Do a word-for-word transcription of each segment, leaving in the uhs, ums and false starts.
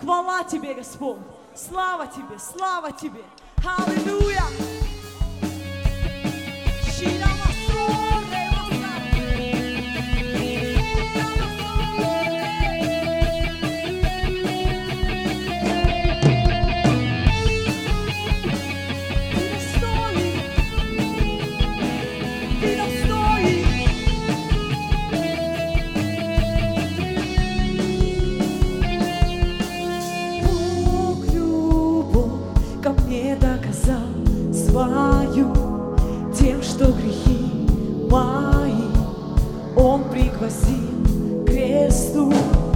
Хвала Тебе, Господь. Слава Тебе, слава Тебе. Аллилуйя. Свою тем, что грехи мои Он пригвоздил к кресту.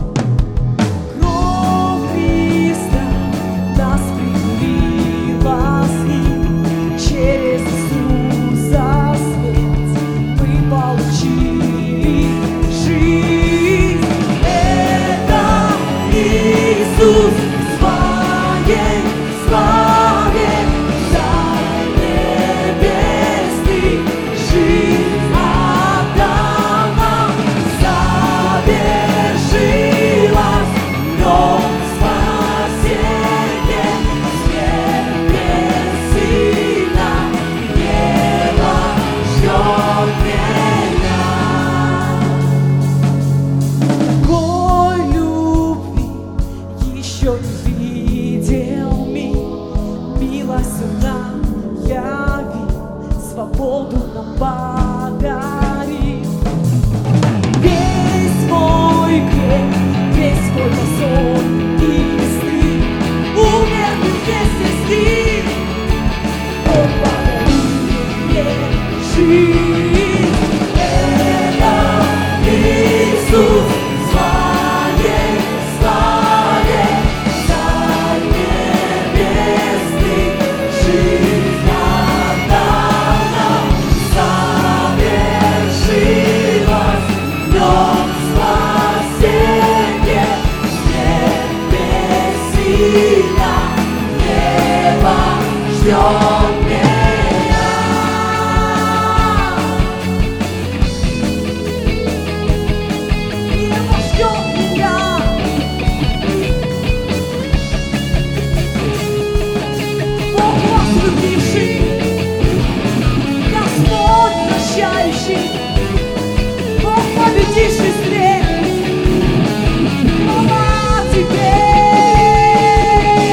Кровь Христа нас примирила с Ним, через Иисуса смерть мы получили жизнь. Это Иисус в своей славе. Свободу нам подарит. Весь мой грех, весь мой позор и стыд умер вместе с ним. Он подарил мне жизнь. Это Иисус в своей славе, Царь небесный, жизнь. Ждет меня. Небо ждет меня. Бог вас любивший, Господь прощающий, Бог победивший смерть. Хвала Тебе.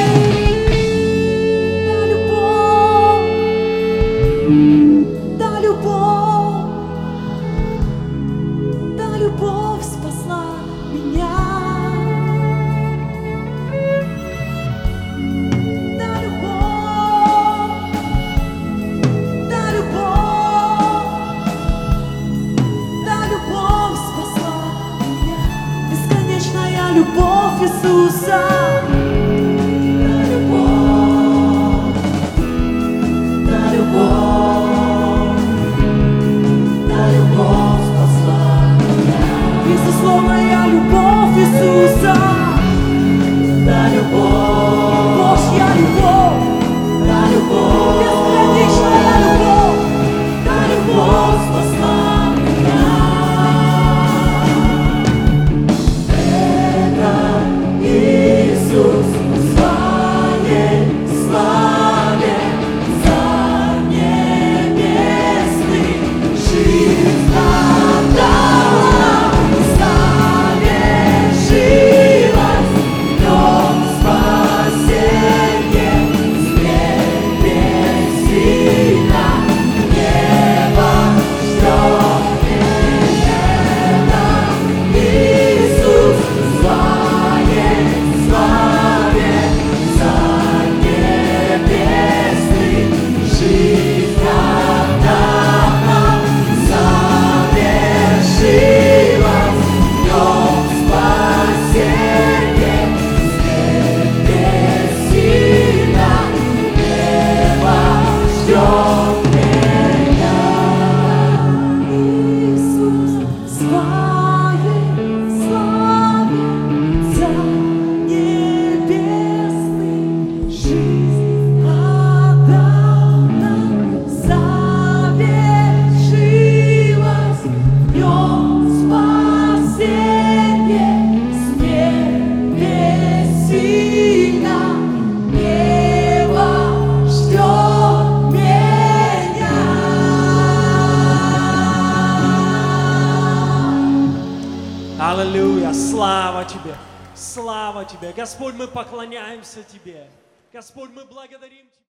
Аллилуйя! Слава Тебе! Слава Тебе! Господь, мы поклоняемся Тебе! Господь, мы благодарим Тебя!